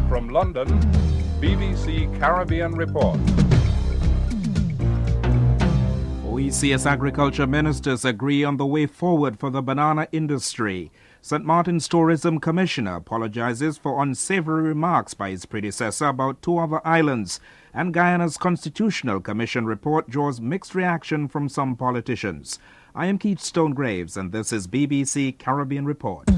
From London, BBC Caribbean Report. OECS agriculture ministers agree on the way forward for the banana industry. St. Martin's Tourism Commissioner apologizes for unsavory remarks by his predecessor about two other islands. And Guyana's Constitutional Commission report draws mixed reaction from some politicians. I am Keith Stonegraves, and this is BBC Caribbean Report.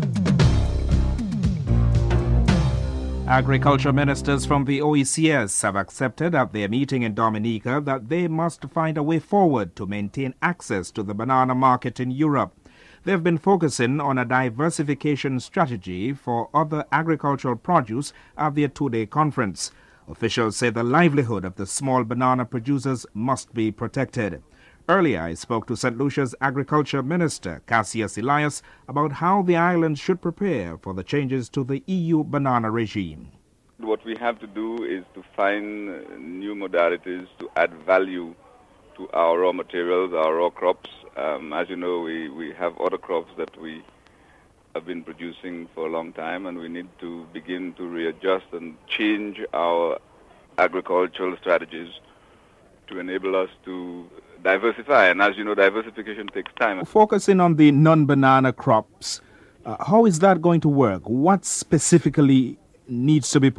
Agriculture ministers from the OECS have accepted at their meeting in Dominica that they must find a way forward to maintain access to the banana market in Europe. They have been focusing on a diversification strategy for other agricultural produce at their two-day conference. Officials say the livelihood of the small banana producers must be protected. Earlier, I spoke to St. Lucia's Agriculture Minister, Cassius Elias, about how the island should prepare for the changes to the EU banana regime. What we have to do is to find new modalities to add value to our raw materials, our raw crops. As you know, we have other crops that we have been producing for a long time, and we need to begin to readjust and change our agricultural strategies to enable us to diversify. And as you know, diversification takes time. Focusing on the non-banana crops, how is that going to work? What specifically needs to be